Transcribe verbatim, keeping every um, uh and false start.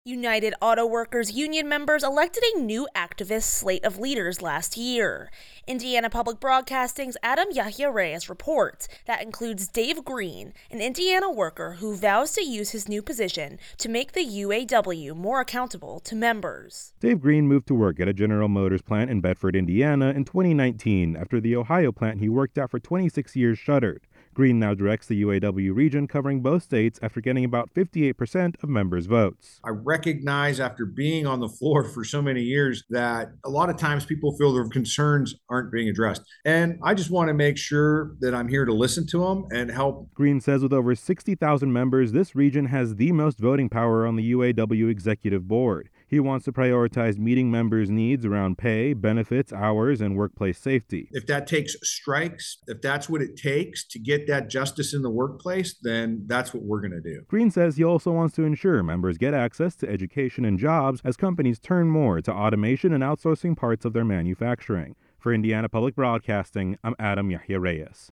United Auto Workers Union members elected a new activist slate of leaders last year. Indiana Public Broadcasting's Adam Yahya Reyes reports that includes Dave Green, an Indiana worker who vows to use his new position to make the U A W more accountable to members. Dave Green moved to work at a General Motors plant in Bedford, Indiana in twenty nineteen after the Ohio plant he worked at for twenty-six years shuttered. Green now directs the U A W region covering both states after getting about fifty-eight percent of members' votes. I recognize after being on the floor for so many years that a lot of times people feel their concerns aren't being addressed. And I just want to make sure that I'm here to listen to them and help. Green says with over sixty thousand members, this region has the most voting power on the U A W executive board. He wants to prioritize meeting members' needs around pay, benefits, hours, and workplace safety. If that takes strikes, if that's what it takes to get that justice in the workplace, then that's what we're going to do. Green says he also wants to ensure members get access to education and jobs as companies turn more to automation and outsourcing parts of their manufacturing. For Indiana Public Broadcasting, I'm Adam Yahya Reyes.